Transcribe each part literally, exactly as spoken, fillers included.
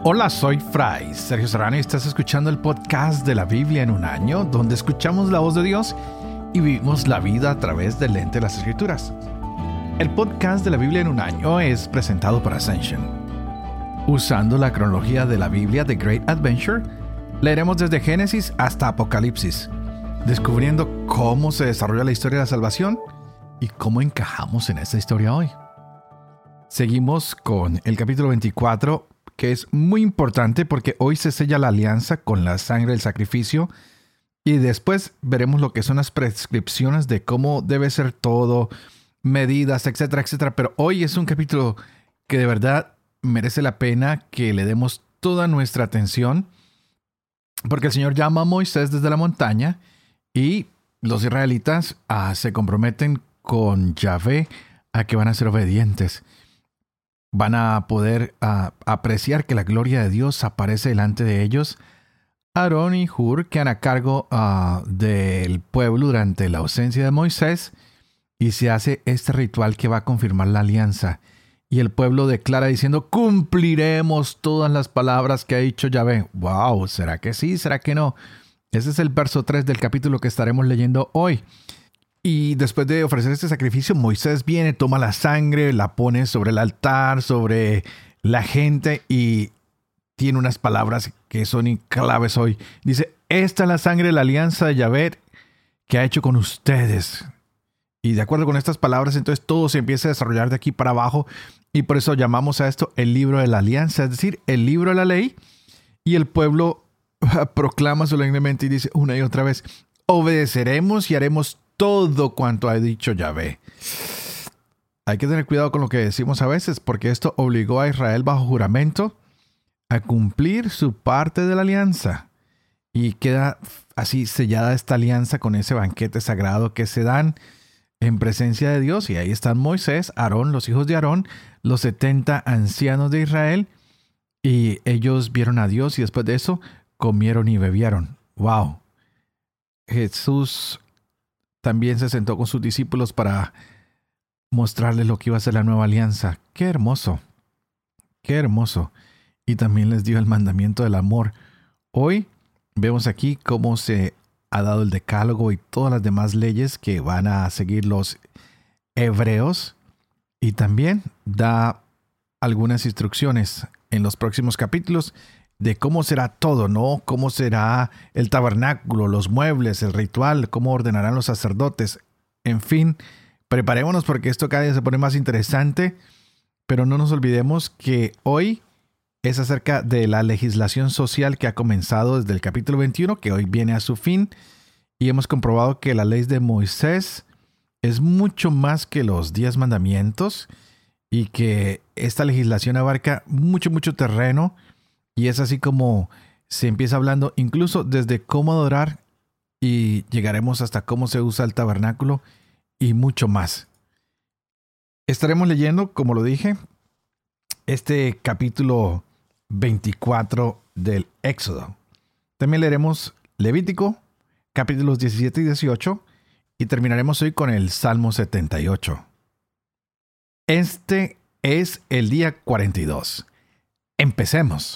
Hola, soy Fray Sergio Serrano y estás escuchando el podcast de la Biblia en un año, donde escuchamos la voz de Dios y vivimos la vida a través del lente de las Escrituras. El podcast de la Biblia en un año es presentado por Ascension. Usando la cronología de la Biblia The Great Adventure, leeremos desde Génesis hasta Apocalipsis, descubriendo cómo se desarrolla la historia de la salvación y cómo encajamos en esta historia hoy. Seguimos con el capítulo veinticuatro, que es muy importante porque hoy se sella la alianza con la sangre del sacrificio y después veremos lo que son las prescripciones de cómo debe ser todo, medidas, etcétera, etcétera. Pero hoy es un capítulo que de verdad merece la pena que le demos toda nuestra atención, porque el Señor llama a Moisés desde la montaña y los israelitas ah, se comprometen con Yahvé a que van a ser obedientes. Van a poder uh, apreciar que la gloria de Dios aparece delante de ellos. Aarón y Hur quedan a cargo uh, del pueblo durante la ausencia de Moisés y se hace este ritual que va a confirmar la alianza. Y el pueblo declara diciendo, cumpliremos todas las palabras que ha dicho Yahvé. ¡Wow! ¿Será que sí? ¿Será que no? Ese es el verso tres del capítulo que estaremos leyendo hoy. Y después de ofrecer este sacrificio, Moisés viene, toma la sangre, la pone sobre el altar, sobre la gente y tiene unas palabras que son claves hoy. Dice, esta es la sangre de la alianza de Yahvé que ha hecho con ustedes. Y de acuerdo con estas palabras, entonces todo se empieza a desarrollar de aquí para abajo y por eso llamamos a esto el libro de la alianza, es decir, el libro de la ley. Y el pueblo proclama solemnemente y dice una y otra vez, obedeceremos y haremos todo cuanto ha dicho Yahvé. Hay que tener cuidado con lo que decimos a veces, porque esto obligó a Israel bajo juramento a cumplir su parte de la alianza. Y queda así sellada esta alianza con ese banquete sagrado que se dan en presencia de Dios. Y ahí están Moisés, Aarón, los hijos de Aarón, los setenta ancianos de Israel. Y ellos vieron a Dios y después de eso comieron y bebieron. ¡Wow! Jesús también se sentó con sus discípulos para mostrarles lo que iba a ser la nueva alianza. ¡Qué hermoso! ¡Qué hermoso! Y también les dio el mandamiento del amor. Hoy vemos aquí cómo se ha dado el decálogo y todas las demás leyes que van a seguir los hebreos. Y también da algunas instrucciones en los próximos capítulos de cómo será todo, ¿no? Cómo será el tabernáculo, los muebles, el ritual, cómo ordenarán los sacerdotes. En fin, preparémonos porque esto cada día se pone más interesante, pero no nos olvidemos que hoy es acerca de la legislación social que ha comenzado desde el capítulo veintiuno, que hoy viene a su fin, y hemos comprobado que la ley de Moisés es mucho más que los diez mandamientos y que esta legislación abarca mucho, mucho terreno. Y es así como se empieza hablando incluso desde cómo adorar y llegaremos hasta cómo se usa el tabernáculo y mucho más. Estaremos leyendo, como lo dije, este capítulo veinticuatro del Éxodo. También leeremos Levítico, capítulos diecisiete y dieciocho y terminaremos hoy con el Salmo setenta y ocho. Este es el día cuarenta y dos. Empecemos.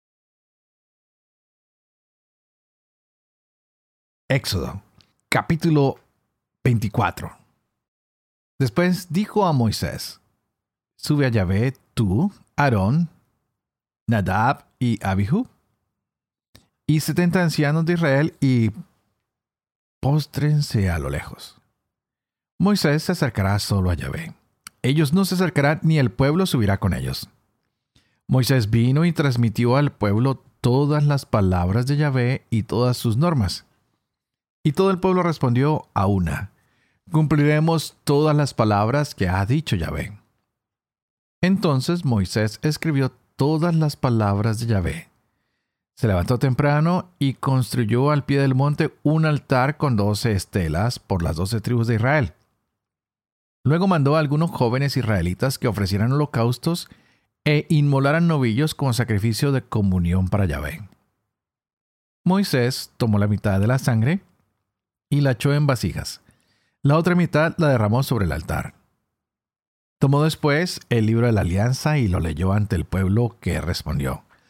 Éxodo, capítulo veinticuatro. Después dijo a Moisés, sube a Yahvé tú, Aarón, Nadab y Abihu, y setenta ancianos de Israel, y póstrense a lo lejos. Moisés se acercará solo a Yahvé. Ellos no se acercarán, ni el pueblo subirá con ellos. Moisés vino y transmitió al pueblo todas las palabras de Yahvé y todas sus normas. Y todo el pueblo respondió a una, cumpliremos todas las palabras que ha dicho Yahvé. Entonces Moisés escribió todas las palabras de Yahvé. Se levantó temprano y construyó al pie del monte un altar con doce estelas por las doce tribus de Israel. Luego mandó a algunos jóvenes israelitas que ofrecieran holocaustos e inmolaran novillos como sacrificio de comunión para Yahvé. Moisés tomó la mitad de la sangre y la echó en vasijas. La otra mitad la derramó sobre el altar. Tomó después el libro de la alianza y lo leyó ante el pueblo, que respondió,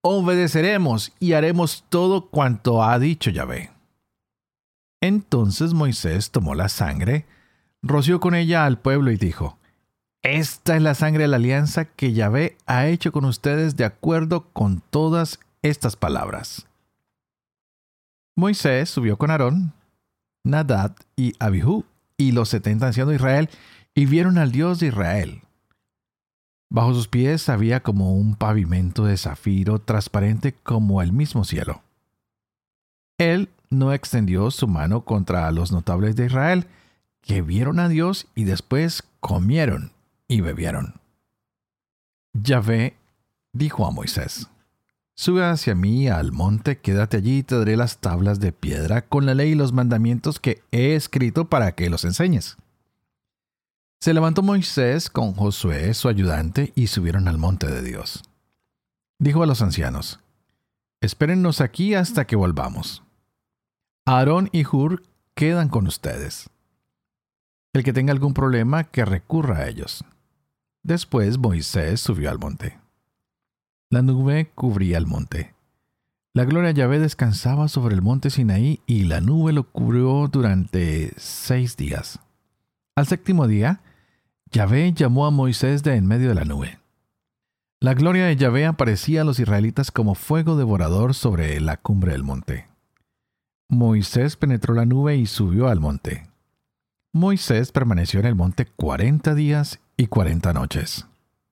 obedeceremos y haremos todo cuanto ha dicho Yahvé. Entonces Moisés tomó la sangre, roció con ella al pueblo y dijo: Esta es la sangre de la alianza que Yahvé ha hecho con ustedes de acuerdo con todas estas palabras. Moisés subió con Aarón, Nadab y Abiú y los setenta ancianos de Israel y vieron al Dios de Israel. Bajo sus pies había como un pavimento de zafiro transparente como el mismo cielo. Él no extendió su mano contra los notables de Israel, que vieron a Dios y después comieron y bebieron. Yahvé dijo a Moisés: Sube hacia mí al monte, quédate allí y te daré las tablas de piedra con la ley y los mandamientos que he escrito para que los enseñes. Se levantó Moisés con Josué, su ayudante, y subieron al monte de Dios. Dijo a los ancianos: Espérennos aquí hasta que volvamos. Aarón y Hur quedan con ustedes. El que tenga algún problema, que recurra a ellos. Después Moisés subió al monte. La nube cubría el monte. La gloria de Yahvé descansaba sobre el monte Sinaí y la nube lo cubrió durante seis días. Al séptimo día, Yahvé llamó a Moisés de en medio de la nube. La gloria de Yahvé aparecía a los israelitas como fuego devorador sobre la cumbre del monte. Moisés penetró la nube y subió al monte. Moisés permaneció en el monte cuarenta días y cuarenta noches.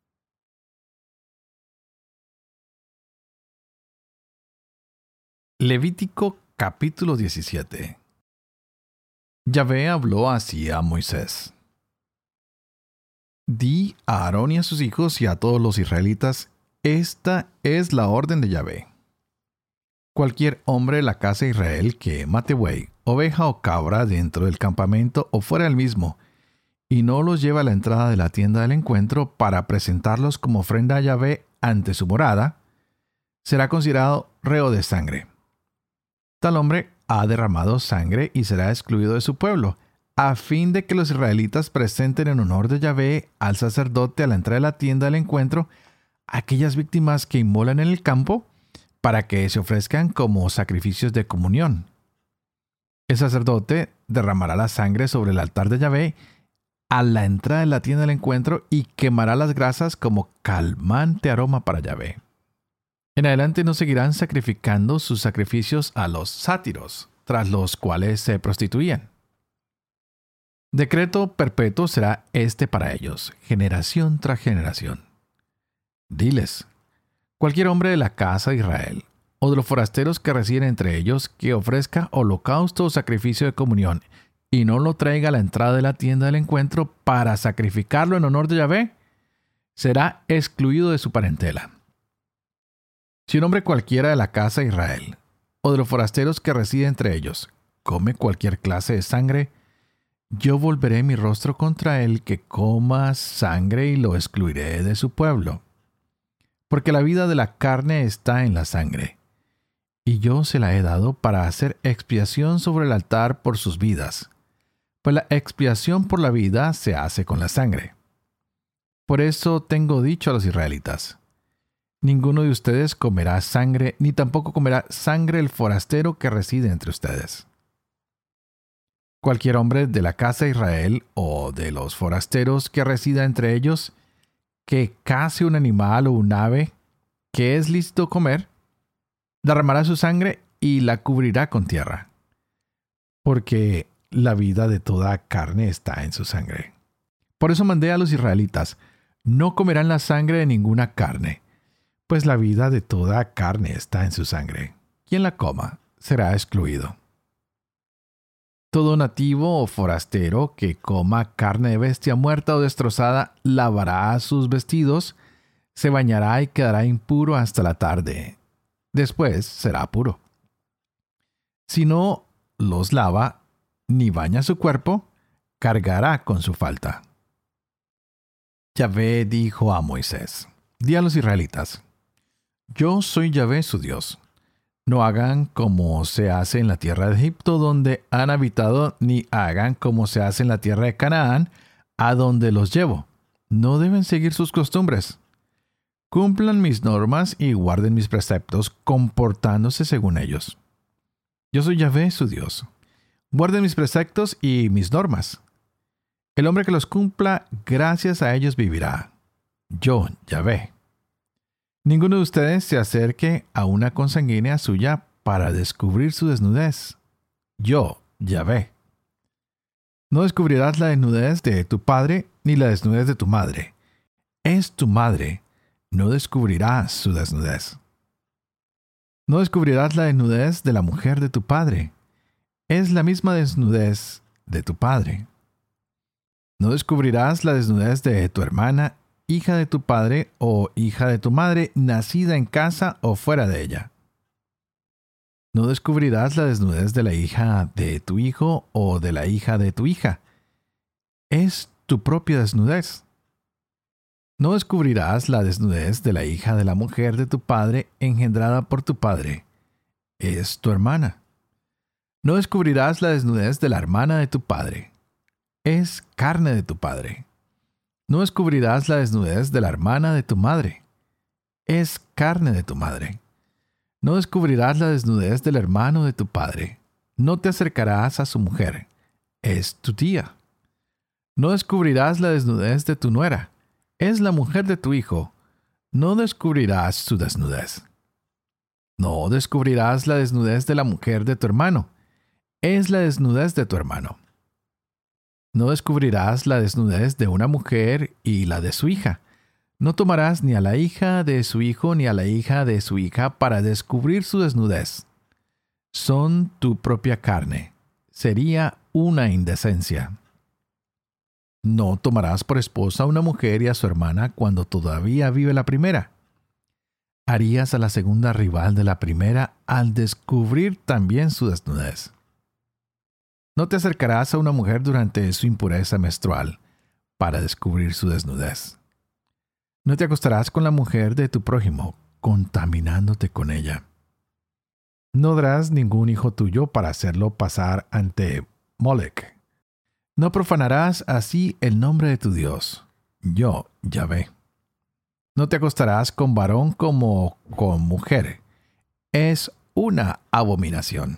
Levítico capítulo diecisiete. Yahvé habló así a Moisés: Di a Aarón y a sus hijos y a todos los israelitas: Esta es la orden de Yahvé. Cualquier hombre de la casa de Israel que mate buey, oveja o cabra dentro del campamento o fuera del mismo, y no los lleva a la entrada de la tienda del encuentro para presentarlos como ofrenda a Yahvé ante su morada, será considerado reo de sangre. Tal hombre ha derramado sangre y será excluido de su pueblo, a fin de que los israelitas presenten en honor de Yahvé al sacerdote a la entrada de la tienda del encuentro aquellas víctimas que inmolan en el campo, para que se ofrezcan como sacrificios de comunión. El sacerdote derramará la sangre sobre el altar de Yahvé a la entrada de la tienda del encuentro y quemará las grasas como calmante aroma para Yahvé. En adelante no seguirán sacrificando sus sacrificios a los sátiros, tras los cuales se prostituían. Decreto perpetuo será este para ellos, generación tras generación. Diles: Cualquier hombre de la casa de Israel, o de los forasteros que residen entre ellos, que ofrezca holocausto o sacrificio de comunión, y no lo traiga a la entrada de la tienda del encuentro para sacrificarlo en honor de Yahvé, será excluido de su parentela. Si un hombre cualquiera de la casa de Israel, o de los forasteros que residen entre ellos, come cualquier clase de sangre, yo volveré mi rostro contra él que coma sangre y lo excluiré de su pueblo. Porque la vida de la carne está en la sangre, y yo se la he dado para hacer expiación sobre el altar por sus vidas, pues la expiación por la vida se hace con la sangre. Por eso tengo dicho a los israelitas: ninguno de ustedes comerá sangre, ni tampoco comerá sangre el forastero que reside entre ustedes. Cualquier hombre de la casa de Israel o de los forasteros que resida entre ellos, que case un animal o un ave que es lícito comer, derramará su sangre y la cubrirá con tierra, porque la vida de toda carne está en su sangre. Por eso mandé a los israelitas: no comerán la sangre de ninguna carne, pues la vida de toda carne está en su sangre. Quien la coma será excluido. Todo nativo o forastero que coma carne de bestia muerta o destrozada lavará sus vestidos, se bañará y quedará impuro hasta la tarde. Después será puro. Si no los lava ni baña su cuerpo, cargará con su falta. Yahvé dijo a Moisés: Di a los israelitas: Yo soy Yahvé su Dios. No hagan como se hace en la tierra de Egipto, donde han habitado, ni hagan como se hace en la tierra de Canaán, a donde los llevo. No deben seguir sus costumbres. Cumplan mis normas y guarden mis preceptos, comportándose según ellos. Yo soy Yahvé, su Dios. Guarden mis preceptos y mis normas. El hombre que los cumpla, gracias a ellos vivirá. Yo, Yahvé. Ninguno de ustedes se acerque a una consanguínea suya para descubrir su desnudez. Yo, Yahvé. No descubrirás la desnudez de tu padre ni la desnudez de tu madre. Es tu madre. No descubrirás su desnudez. No descubrirás la desnudez de la mujer de tu padre. Es la misma desnudez de tu padre. No descubrirás la desnudez de tu hermana, hija de tu padre o hija de tu madre, nacida en casa o fuera de ella. No descubrirás la desnudez de la hija de tu hijo o de la hija de tu hija. Es tu propia desnudez. No descubrirás la desnudez de la hija de la mujer de tu padre engendrada por tu padre. Es tu hermana. No descubrirás la desnudez de la hermana de tu padre. Es carne de tu padre. No descubrirás la desnudez de la hermana de tu madre. Es carne de tu madre. No descubrirás la desnudez del hermano de tu padre. No te acercarás a su mujer. Es tu tía. No descubrirás la desnudez de tu nuera. Es la mujer de tu hijo. No descubrirás su desnudez. No descubrirás la desnudez de la mujer de tu hermano. Es la desnudez de tu hermano. No descubrirás la desnudez de una mujer y la de su hija. No tomarás ni a la hija de su hijo ni a la hija de su hija para descubrir su desnudez. Son tu propia carne. Sería una indecencia. No tomarás por esposa a una mujer y a su hermana cuando todavía vive la primera. Harías a la segunda rival de la primera al descubrir también su desnudez. No te acercarás a una mujer durante su impureza menstrual para descubrir su desnudez. No te acostarás con la mujer de tu prójimo, contaminándote con ella. No darás ningún hijo tuyo para hacerlo pasar ante Molec. No profanarás así el nombre de tu Dios. Yo, Yahvé. No te acostarás con varón como con mujer. Es una abominación.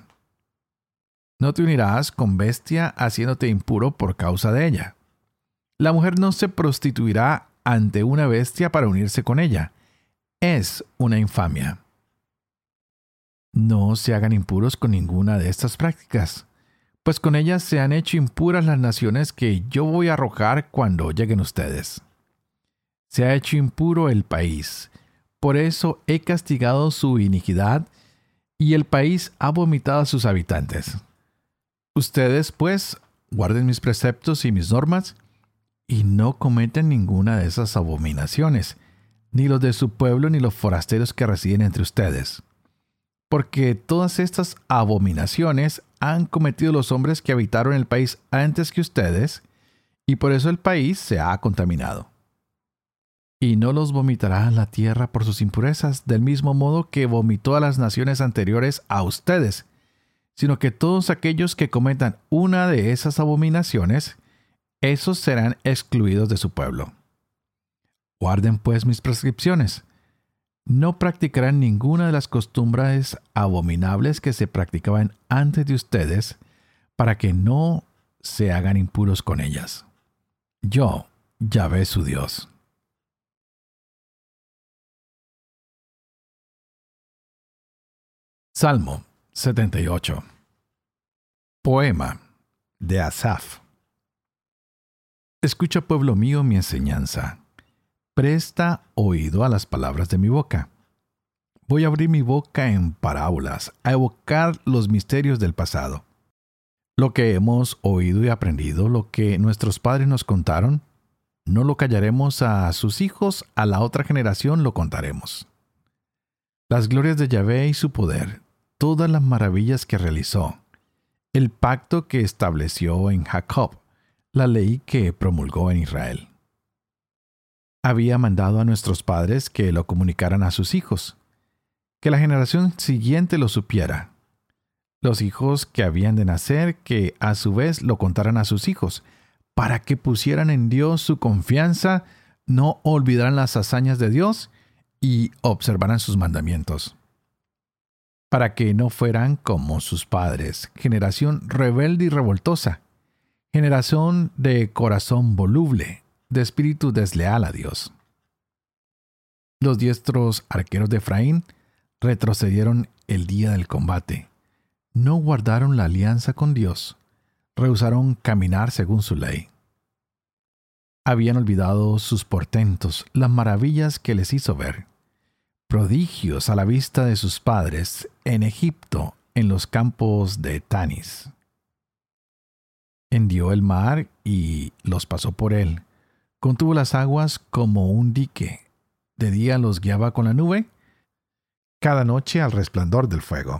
No te unirás con bestia haciéndote impuro por causa de ella. La mujer no se prostituirá ante una bestia para unirse con ella. Es una infamia. No se hagan impuros con ninguna de estas prácticas, pues con ellas se han hecho impuras las naciones que yo voy a arrojar cuando lleguen ustedes. Se ha hecho impuro el país, por eso he castigado su iniquidad, y el país ha vomitado a sus habitantes. Ustedes, pues, guarden mis preceptos y mis normas, y no cometen ninguna de esas abominaciones, ni los de su pueblo ni los forasteros que residen entre ustedes. Porque todas estas abominaciones han cometido los hombres que habitaron el país antes que ustedes, y por eso el país se ha contaminado. Y no los vomitará la tierra por sus impurezas, del mismo modo que vomitó a las naciones anteriores a ustedes, sino que todos aquellos que cometan una de esas abominaciones, esos serán excluidos de su pueblo. Guarden pues mis prescripciones. No practicarán ninguna de las costumbres abominables que se practicaban antes de ustedes, para que no se hagan impuros con ellas. Yo, Yahvé su Dios. Salmo setenta y ocho. Poema de Asaf. Escucha, pueblo mío, mi enseñanza. Presta oído a las palabras de mi boca. Voy a abrir mi boca en parábolas, a evocar los misterios del pasado. Lo que hemos oído y aprendido, lo que nuestros padres nos contaron, no lo callaremos a sus hijos, a la otra generación lo contaremos. Las glorias de Yahvé y su poder, todas las maravillas que realizó, el pacto que estableció en Jacob, la ley que promulgó en Israel. Había mandado a nuestros padres que lo comunicaran a sus hijos, que la generación siguiente lo supiera. Los hijos que habían de nacer, que a su vez lo contaran a sus hijos, para que pusieran en Dios su confianza, no olvidaran las hazañas de Dios y observaran sus mandamientos, para que no fueran como sus padres, generación rebelde y revoltosa, generación de corazón voluble, de espíritu desleal a Dios. Los diestros arqueros de Efraín retrocedieron el día del combate. No guardaron la alianza con Dios. Rehusaron caminar según su ley. Habían olvidado sus portentos, las maravillas que les hizo ver. Prodigios a la vista de sus padres en Egipto, en los campos de Tanis. Hendió el mar y los pasó por él. Contuvo las aguas como un dique. De día los guiaba con la nube, cada noche al resplandor del fuego.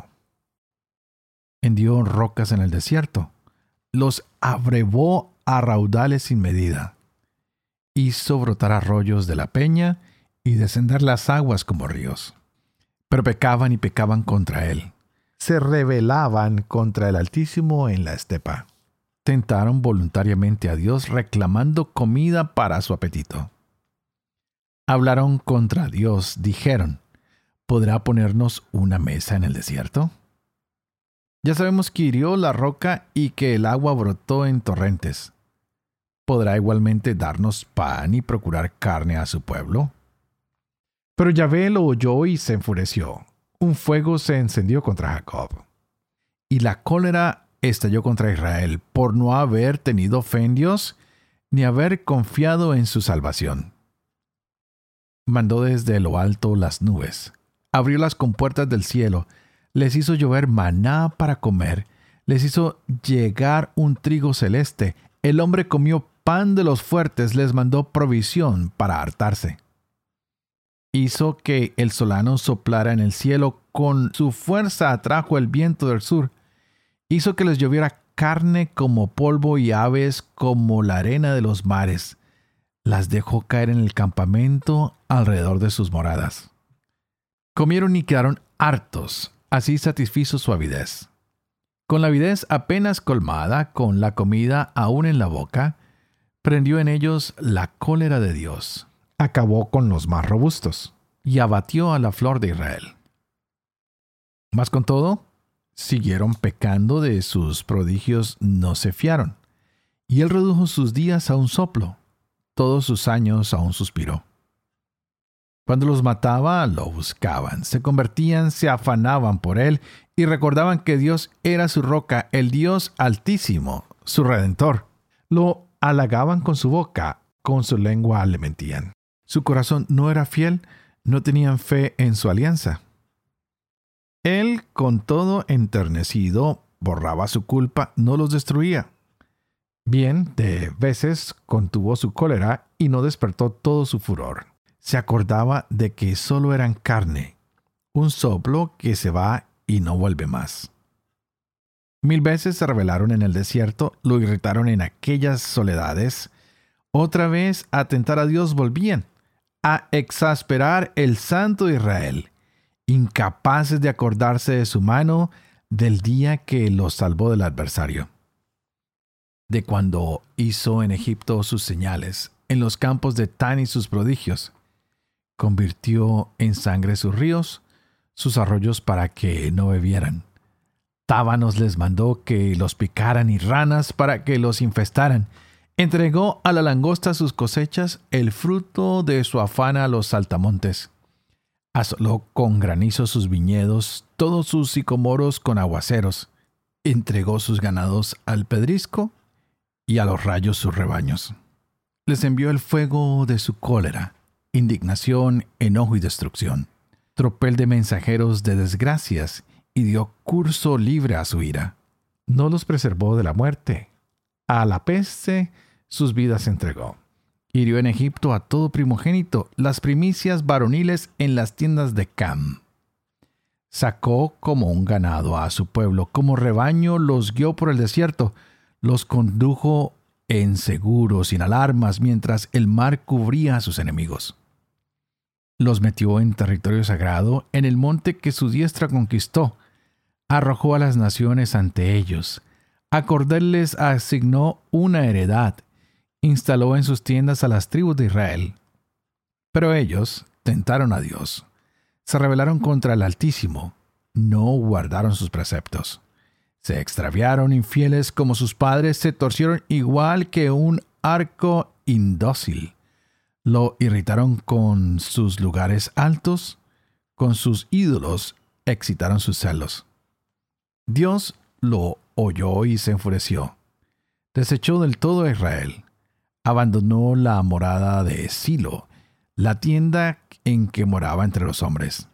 Hendió rocas en el desierto. Los abrevó a raudales sin medida. Hizo brotar arroyos de la peña y descender las aguas como ríos. Pero pecaban y pecaban contra él. Se rebelaban contra el Altísimo en la estepa. Tentaron voluntariamente a Dios reclamando comida para su apetito. Hablaron contra Dios, dijeron, ¿podrá ponernos una mesa en el desierto? Ya sabemos que hirió la roca y que el agua brotó en torrentes. ¿Podrá igualmente darnos pan y procurar carne a su pueblo? Pero Yahvé lo oyó y se enfureció. Un fuego se encendió contra Jacob. Y la cólera estalló contra Israel por no haber tenido fe en Dios ni haber confiado en su salvación. Mandó desde lo alto las nubes, abrió las compuertas del cielo, les hizo llover maná para comer, les hizo llegar un trigo celeste, el hombre comió pan de los fuertes, les mandó provisión para hartarse. Hizo que el solano soplara en el cielo, con su fuerza atrajo el viento del sur, hizo que les lloviera carne como polvo y aves como la arena de los mares. Las dejó caer en el campamento alrededor de sus moradas. Comieron y quedaron hartos, así satisfizo su avidez. Con la avidez apenas colmada, con la comida aún en la boca, prendió en ellos la cólera de Dios. Acabó con los más robustos y abatió a la flor de Israel. Mas con todo, siguieron pecando, de sus prodigios no se fiaron, y él redujo sus días a un soplo. Todos sus años a un suspiro. Cuando los mataba, lo buscaban, se convertían, se afanaban por él y recordaban que Dios era su roca, el Dios Altísimo, su Redentor. Lo halagaban con su boca, con su lengua le mentían. Su corazón no era fiel, no tenían fe en su alianza. Él, con todo enternecido, borraba su culpa, no los destruía. Bien, de veces contuvo su cólera y no despertó todo su furor. Se acordaba de que solo eran carne, un soplo que se va y no vuelve más. Mil veces se rebelaron en el desierto, lo irritaron en aquellas soledades. Otra vez a tentar a Dios volvían, a exasperar el Santo de Israel, incapaces de acordarse de su mano del día que los salvó del adversario. De cuando hizo en Egipto sus señales, en los campos de Tanis sus prodigios, convirtió en sangre sus ríos, sus arroyos para que no bebieran. Tábanos les mandó que los picaran y ranas para que los infestaran. Entregó a la langosta sus cosechas, el fruto de su afán a los saltamontes. Asoló con granizo sus viñedos, todos sus sicomoros con aguaceros. Entregó sus ganados al pedrisco y a los rayos sus rebaños. Les envió el fuego de su cólera, indignación, enojo y destrucción, tropel de mensajeros de desgracias, y dio curso libre a su ira. No los preservó de la muerte. A la peste sus vidas entregó. Hirió en Egipto a todo primogénito, las primicias varoniles en las tiendas de Cam. Sacó como un ganado a su pueblo, como rebaño los guió por el desierto, los condujo en seguro, sin alarmas, mientras el mar cubría a sus enemigos. Los metió en territorio sagrado, en el monte que su diestra conquistó. Arrojó a las naciones ante ellos. A Cordel les asignó una heredad. Instaló en sus tiendas a las tribus de Israel. Pero ellos, tentaron a Dios, se rebelaron contra el Altísimo, no guardaron sus preceptos. Se extraviaron infieles como sus padres, se torcieron igual que un arco indócil. Lo irritaron con sus lugares altos, con sus ídolos excitaron sus celos. Dios lo oyó y se enfureció. Desechó del todo a Israel. Abandonó la morada de Silo, la tienda en que moraba entre los hombres.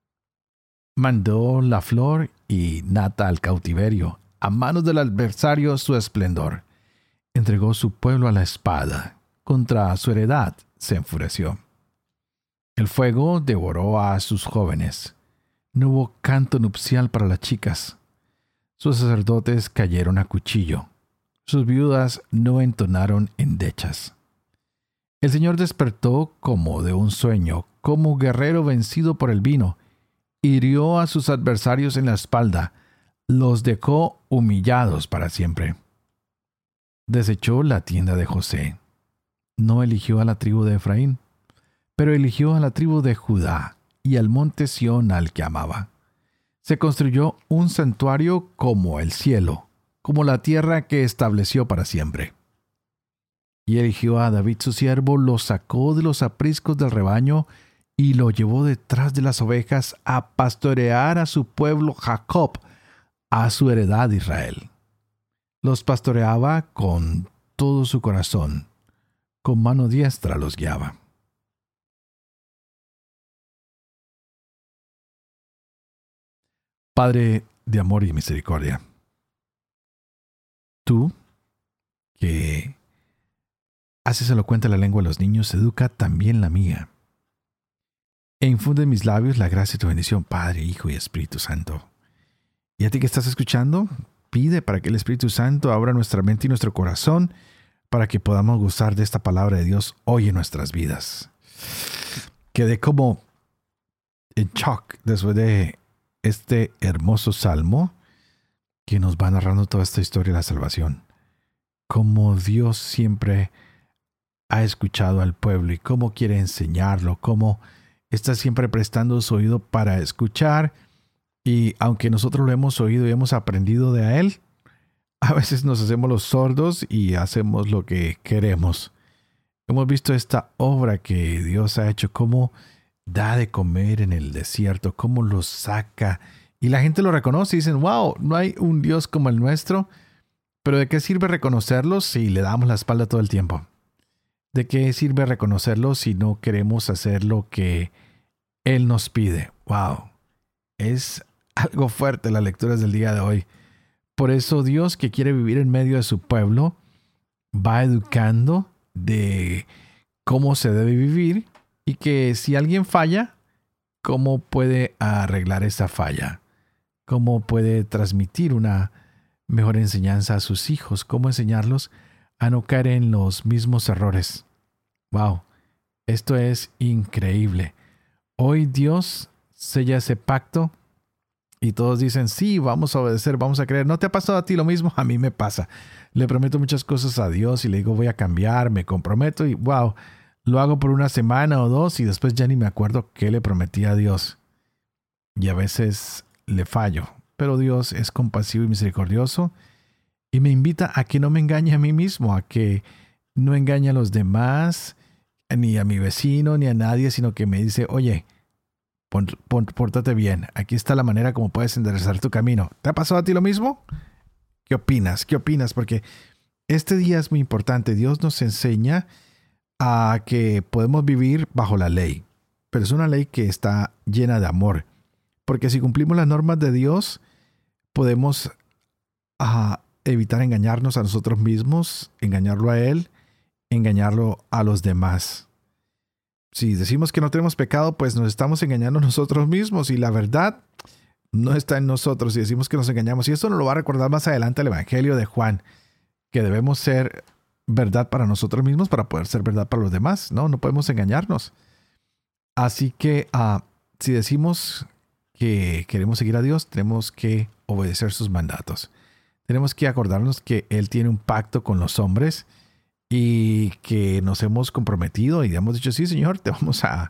Mandó la flor y nata al cautiverio, a manos del adversario su esplendor. Entregó su pueblo a la espada, contra su heredad se enfureció. El fuego devoró a sus jóvenes. No hubo canto nupcial para las chicas. Sus sacerdotes cayeron a cuchillo. Sus viudas no entonaron endechas. El Señor despertó como de un sueño, como guerrero vencido por el vino. Hirió a sus adversarios en la espalda, los dejó humillados para siempre. Desechó la tienda de José. No eligió a la tribu de Efraín, pero eligió a la tribu de Judá y al monte Sión al que amaba. Se construyó un santuario como el cielo, como la tierra que estableció para siempre. Y eligió a David su siervo, lo sacó de los apriscos del rebaño y lo llevó detrás de las ovejas a pastorear a su pueblo Jacob, a su heredad Israel. Los pastoreaba con todo su corazón, con mano diestra los guiaba. Padre de amor y misericordia, tú, que haces elocuente la lengua de los niños, educa también la mía. E infunde en mis labios la gracia y tu bendición, Padre, Hijo y Espíritu Santo. Y a ti que estás escuchando, pide para que el Espíritu Santo abra nuestra mente y nuestro corazón para que podamos gozar de esta palabra de Dios hoy en nuestras vidas. Quedé como en shock después de este hermoso salmo que nos va narrando toda esta historia de la salvación. Cómo Dios siempre ha escuchado al pueblo y cómo quiere enseñarlo, cómo está siempre prestando su oído para escuchar. Y aunque nosotros lo hemos oído y hemos aprendido de Él, a veces nos hacemos los sordos y hacemos lo que queremos. Hemos visto esta obra que Dios ha hecho, cómo da de comer en el desierto, cómo lo saca. Y la gente lo reconoce y dicen, wow, no hay un Dios como el nuestro. Pero ¿de qué sirve reconocerlo si le damos la espalda todo el tiempo? ¿De qué sirve reconocerlo si no queremos hacer lo que Él nos pide? Wow, es algo fuerte las lecturas del día de hoy. Por eso Dios, que quiere vivir en medio de su pueblo, va educando de cómo se debe vivir y que si alguien falla, cómo puede arreglar esa falla, cómo puede transmitir una mejor enseñanza a sus hijos, cómo enseñarlos a no caer en los mismos errores. Wow, esto es increíble. Hoy Dios sella ese pacto y todos dicen, sí, vamos a obedecer, vamos a creer. ¿No te ha pasado a ti lo mismo? A mí me pasa. Le prometo muchas cosas a Dios y le digo, voy a cambiar, me comprometo y wow, lo hago por una semana o dos y después ya ni me acuerdo qué le prometí a Dios. Y a veces le fallo, pero Dios es compasivo y misericordioso y me invita a que no me engañe a mí mismo, a que no engañe a los demás, ni a mi vecino, ni a nadie, sino que me dice, oye, pon, pon, pórtate bien, aquí está la manera como puedes enderezar tu camino. ¿Te ha pasado a ti lo mismo? ¿Qué opinas? ¿Qué opinas? Porque este día es muy importante. Dios nos enseña a que podemos vivir bajo la ley, pero es una ley que está llena de amor, porque si cumplimos las normas de Dios, podemos uh, evitar engañarnos a nosotros mismos, engañarlo a Él, engañarlo a los demás. Si decimos que no tenemos pecado, pues nos estamos engañando a nosotros mismos y la verdad no está en nosotros y decimos que nos engañamos. Y esto nos lo va a recordar más adelante el Evangelio de Juan, que debemos ser verdad para nosotros mismos para poder ser verdad para los demás. No, no podemos engañarnos. Así que uh, si decimos que queremos seguir a Dios, tenemos que obedecer sus mandatos. Tenemos que acordarnos que Él tiene un pacto con los hombres y que nos hemos comprometido y hemos dicho, sí, Señor, te vamos a,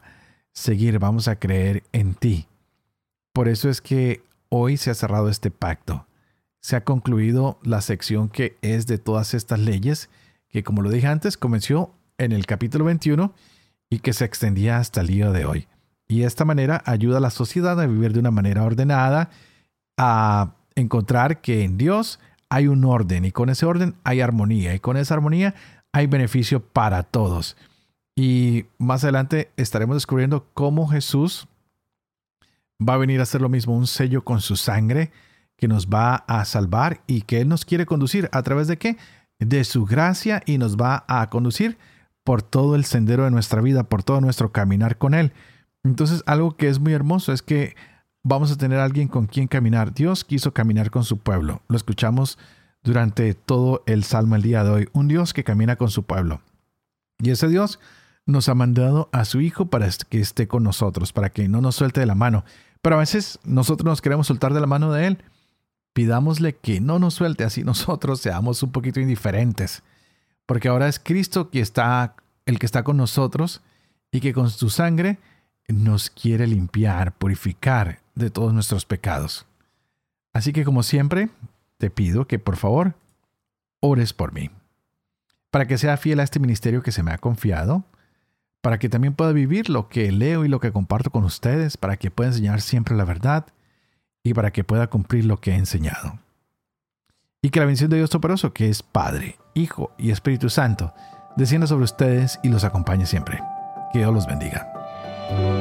seguir, vamos a creer en ti. Por eso es que hoy se ha cerrado este pacto. Se ha concluido la sección que es de todas estas leyes, que como lo dije antes, comenzó en el capítulo veintiuno y que se extendía hasta el día de hoy. Y de esta manera ayuda a la sociedad a vivir de una manera ordenada, a encontrar que en Dios hay un orden y con ese orden hay armonía y con esa armonía hay beneficio para todos. Y más adelante estaremos descubriendo cómo Jesús va a venir a hacer lo mismo, un sello con su sangre que nos va a salvar y que Él nos quiere conducir. ¿A través de qué? De su gracia, y nos va a conducir por todo el sendero de nuestra vida, por todo nuestro caminar con Él. Entonces, algo que es muy hermoso es que vamos a tener a alguien con quien caminar. Dios quiso caminar con su pueblo. Lo escuchamos durante todo el Salmo el día de hoy. Un Dios que camina con su pueblo. Y ese Dios nos ha mandado a su Hijo para que esté con nosotros, para que no nos suelte de la mano. Pero a veces nosotros nos queremos soltar de la mano de Él. Pidámosle que no nos suelte, así nosotros seamos un poquito indiferentes. Porque ahora es Cristo que está, el que está con nosotros y que con su sangre nos quiere limpiar, purificar de todos nuestros pecados. Así que como siempre, te pido que por favor ores por mí, para que sea fiel a este ministerio que se me ha confiado, para que también pueda vivir lo que leo y lo que comparto con ustedes, para que pueda enseñar siempre la verdad y para que pueda cumplir lo que he enseñado. Y que la bendición de Dios Todopoderoso, que es Padre, Hijo y Espíritu Santo, descienda sobre ustedes y los acompañe siempre. Que Dios los bendiga.